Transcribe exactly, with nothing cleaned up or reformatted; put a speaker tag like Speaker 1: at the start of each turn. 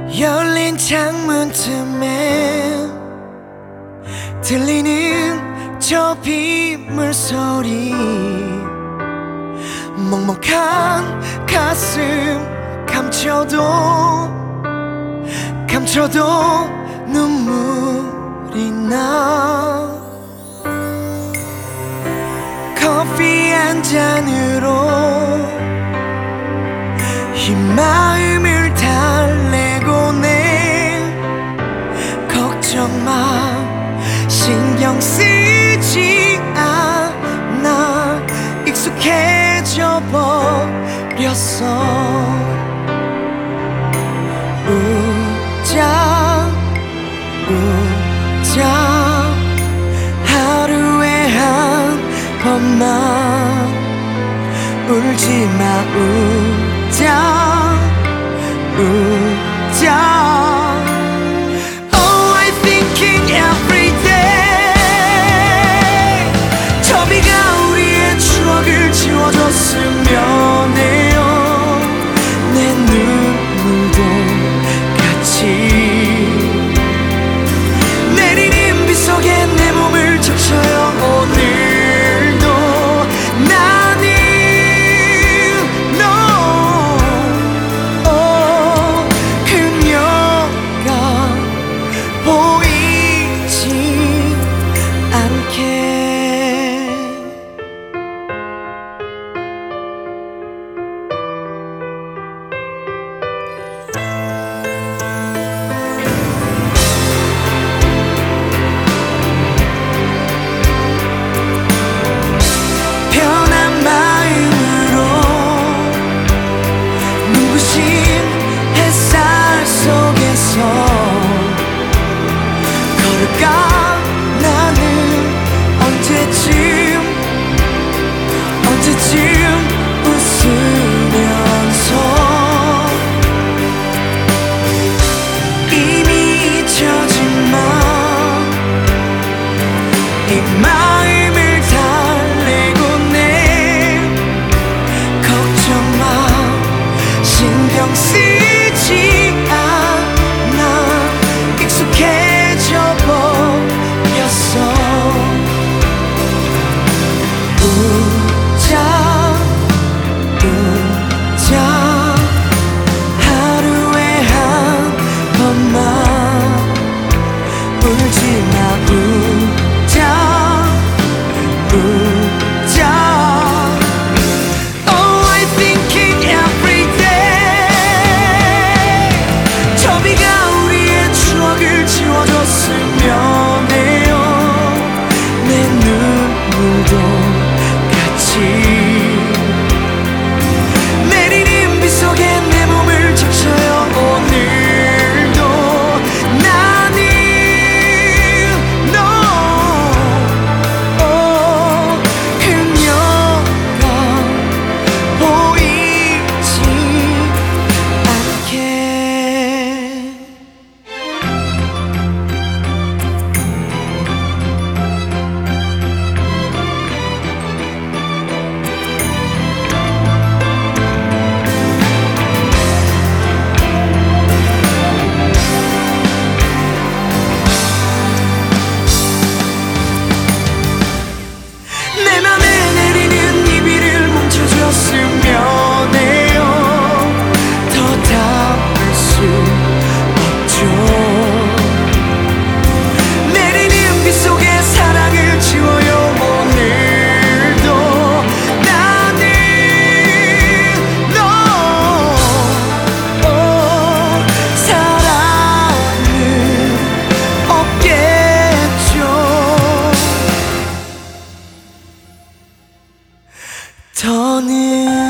Speaker 1: 열린 창문 틈에 들리는 저 빗물 소리, 먹먹한 가슴 감춰도 감춰도 눈물이 나. 커피 한 잔으로 이 마음을 달래고 내 걱정 마, 신경 쓰지 않아. 익숙해져 버렸어. 웃자 웃자 하루에 한 번만 울지마. 웃자 웃자. Oh, I'm thinking every day. 저 비가 우리의 추억을 지워줬으면 해요. 내 눈물도 같이 내리는 비 속에 내 몸을 적셔요. 오늘도 나는 너, oh, 그녀가 보이지 않게. 나는 언제쯤 언제쯤 웃으면서 이미 잊혀진 맘, 이 마음을 달래고 내 걱정 마, 신경 쓰지 않아. 익숙해져 버렸어. 웃자 웃자 하루에 한 번만 울지마. 웃자 웃자. Oh, I'm thinking every day. 저 비가 우리의 추억을 지워줬으면 해요. 내 눈물도 같이 내리는 비 속에 내 몸을 적셔요. 오늘도 나는 너, oh, 그녀가 보이지 않게. 내 맘에 내리는 이 비를 멈춰줬으면 해요. 더 닿을 수 없죠. 내리는 비 속에 사랑을 지워요. 오늘도 나는 너, oh, 사랑은 없겠죠. 더는